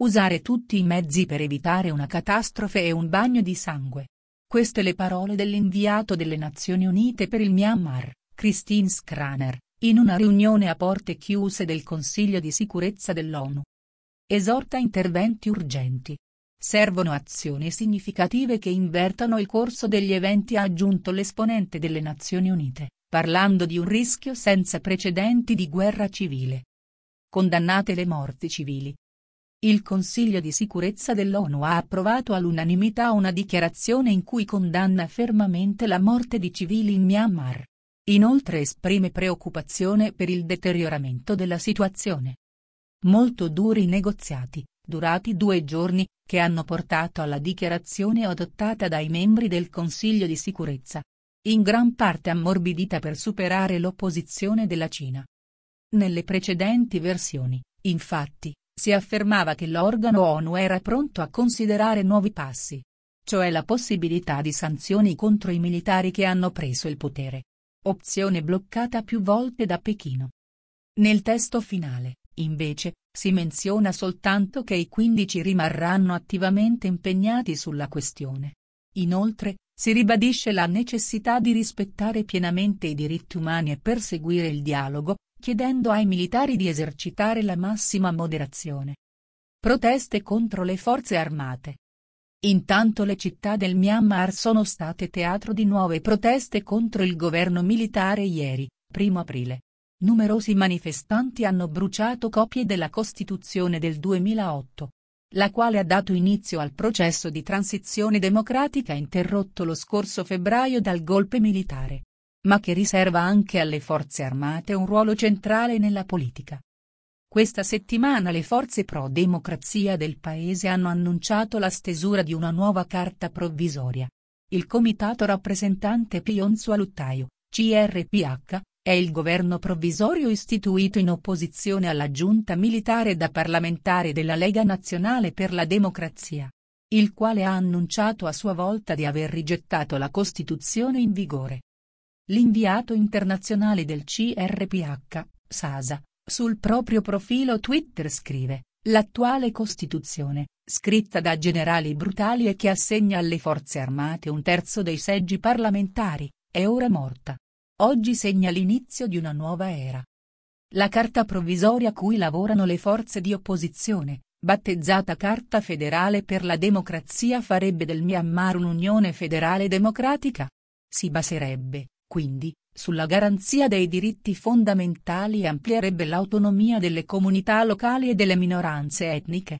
Usare tutti i mezzi per evitare una catastrofe e un bagno di sangue. Queste le parole dell'inviato delle Nazioni Unite per il Myanmar, Christine Schraner, in una riunione a porte chiuse del Consiglio di sicurezza dell'ONU. Esorta interventi urgenti. Servono azioni significative che invertano il corso degli eventi, ha aggiunto l'esponente delle Nazioni Unite, parlando di un rischio senza precedenti di guerra civile. Condannate le morti civili. Il Consiglio di sicurezza dell'ONU ha approvato all'unanimità una dichiarazione in cui condanna fermamente la morte di civili in Myanmar. Inoltre esprime preoccupazione per il deterioramento della situazione. Molto duri i negoziati, durati 2 giorni, che hanno portato alla dichiarazione adottata dai membri del Consiglio di sicurezza. In gran parte ammorbidita per superare l'opposizione della Cina. Nelle precedenti versioni, infatti, si affermava che l'organo ONU era pronto a considerare nuovi passi. Cioè la possibilità di sanzioni contro i militari che hanno preso il potere. Opzione bloccata più volte da Pechino. Nel testo finale, invece, si menziona soltanto che i 15 rimarranno attivamente impegnati sulla questione. Inoltre, si ribadisce la necessità di rispettare pienamente i diritti umani e perseguire il dialogo, chiedendo ai militari di esercitare la massima moderazione. Proteste contro le forze armate. Intanto le città del Myanmar sono state teatro di nuove proteste contro il governo militare ieri, 1 aprile. Numerosi manifestanti hanno bruciato copie della Costituzione del 2008, la quale ha dato inizio al processo di transizione democratica interrotto lo scorso febbraio dal golpe militare, ma che riserva anche alle forze armate un ruolo centrale nella politica. Questa settimana le forze pro-democrazia del paese hanno annunciato la stesura di una nuova carta provvisoria. Il comitato rappresentante Phyon-Sua-Lutaiu, CRPH, è il governo provvisorio istituito in opposizione alla giunta militare da parlamentari della Lega Nazionale per la Democrazia, il quale ha annunciato a sua volta di aver rigettato la Costituzione in vigore. L'inviato internazionale del CRPH, Sasa, sul proprio profilo Twitter scrive: l'attuale Costituzione, scritta da generali brutali e che assegna alle forze armate 1/3 dei seggi parlamentari, è ora morta. Oggi segna l'inizio di una nuova era. La carta provvisoria a cui lavorano le forze di opposizione, battezzata Carta federale per la democrazia, farebbe del Myanmar un'unione federale democratica. Si baserebbe, quindi, sulla garanzia dei diritti fondamentali e amplierebbe l'autonomia delle comunità locali e delle minoranze etniche.